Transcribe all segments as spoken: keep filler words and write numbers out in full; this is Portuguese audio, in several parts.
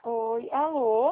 Oi, alô?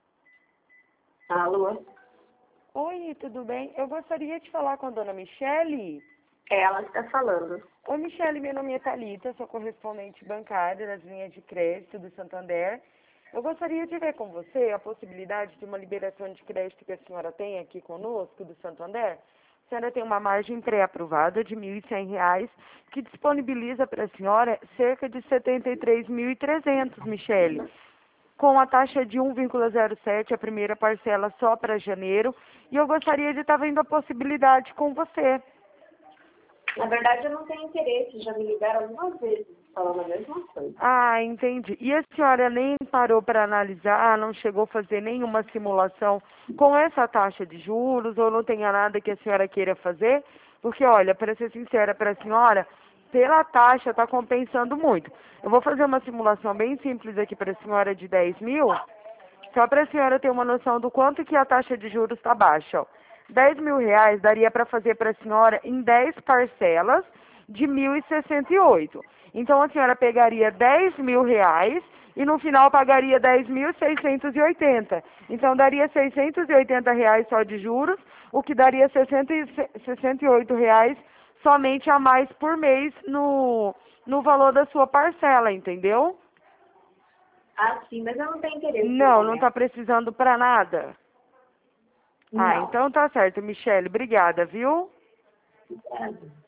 Alô? Oi, tudo bem? Eu gostaria de falar com a dona Michele. É ela que está falando. Oi, Michele, meu nome é Thalita, sou correspondente bancária das linhas de crédito do Santander. Eu gostaria de ver com você a possibilidade de uma liberação de crédito que a senhora tem aqui conosco, do Santander. A senhora tem uma margem pré-aprovada de mil e cem reais, que disponibiliza para a senhora cerca de setenta e três mil e trezentos, Michele. Com a taxa de um vírgula zero sete, a primeira parcela só para janeiro, e eu gostaria de estar vendo a possibilidade com você. Na verdade, eu não tenho interesse, já me ligaram algumas vezes falando a mesma coisa. Ah, entendi. E a senhora nem parou para analisar, não chegou a fazer nenhuma simulação com essa taxa de juros, ou não tenha nada que a senhora queira fazer? Porque, olha, para ser sincera para a senhora, pela taxa está compensando muito. Eu vou fazer uma simulação bem simples aqui para a senhora de dez mil, só para a senhora ter uma noção do quanto que a taxa de juros está baixa. Ó. dez mil reais daria para fazer para a senhora em dez parcelas de mil e sessenta e oito. Então a senhora pegaria dez mil reais e no final pagaria dez mil seiscentos e oitenta. Então daria seiscentos e oitenta reais só de juros, o que daria sessenta e oito reais somente a mais por mês no, no valor da sua parcela, entendeu? Ah, sim, mas eu não tenho interesse no Não, não momento. está precisando para nada. Ah, Não. então tá certo, Michele. Obrigada, viu? Obrigada.